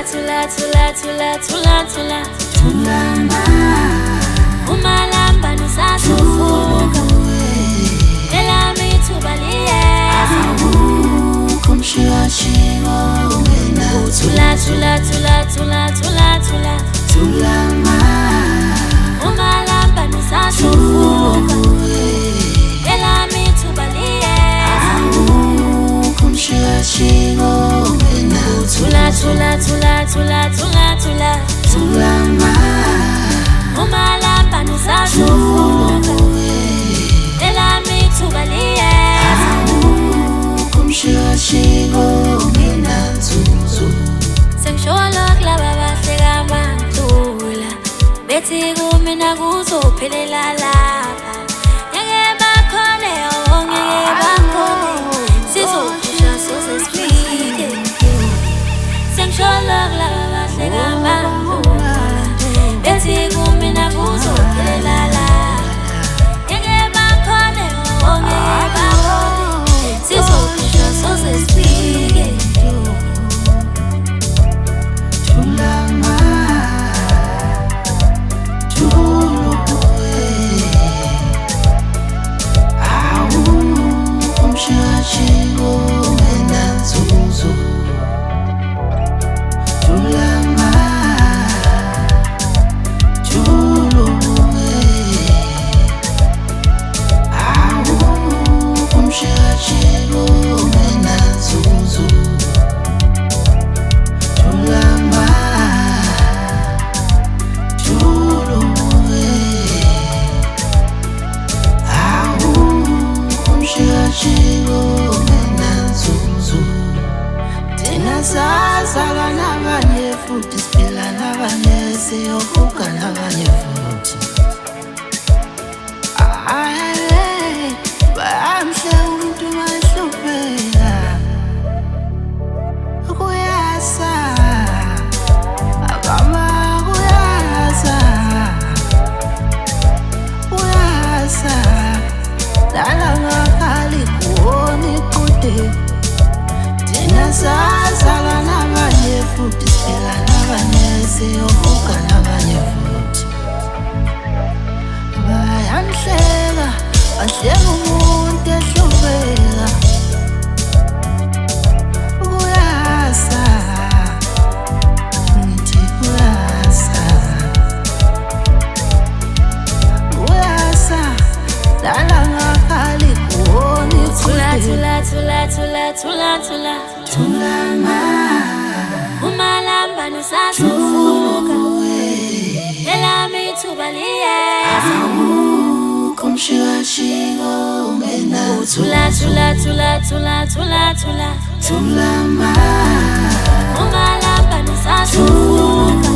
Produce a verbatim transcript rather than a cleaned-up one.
tula tula tula tula tula Tulama umalamba nisasufuka elami ithuba liyeza kumshiyashiwo wena tula tula tula tula tula tula Tulama umalamba nisasufuka elami ithuba liyeza kumshiyashiwo wena tula tula tula tula tula tula Tulama umalamba nisasufuka elami ithuba liyeza kumshiyashiwo wena nzuzu sengishola kulaba bahleka mantula bethi kumina kuzophelela lapha ngeke bakhone oh ngeke bakhone sizoshaya soze sifike sengishola kulaba bahleka mantula bethi kumina kuzophelela lapha ngeke bakhone oh ngeke bakhone sizoshaya soze sifike Tulama Tuluwe Awu kumshiyashiwo wena nzuzu Tulama Tuluwe Awu kumshiyashiwo wena nzuzu Tulama Tuluwe Awu kumshiyashiwo wena nzuzu Thina sazalwa nabanye futhi siphila nabanye siyovuka nabanye futhi Aye bamhle umuntu mahlupheka kuyasa Agama kuyasa Kuyasa Dala ngakali kuoni kude Thina sazalwa nabanye futhi siphila nabanye siyovuka nabanye futhi Bayanhleka bahleka umuntu ehlupheka Kuyasa Ngithi kuyasa Kuyasa Dala ngakali kuoni tula kude tula tula tula tula tula Tulama umalamba nisasufuka elami ithuba liyeza kumshiyashiwo wena tula tula tula tula tula tula Tulama umalamba nisasufuka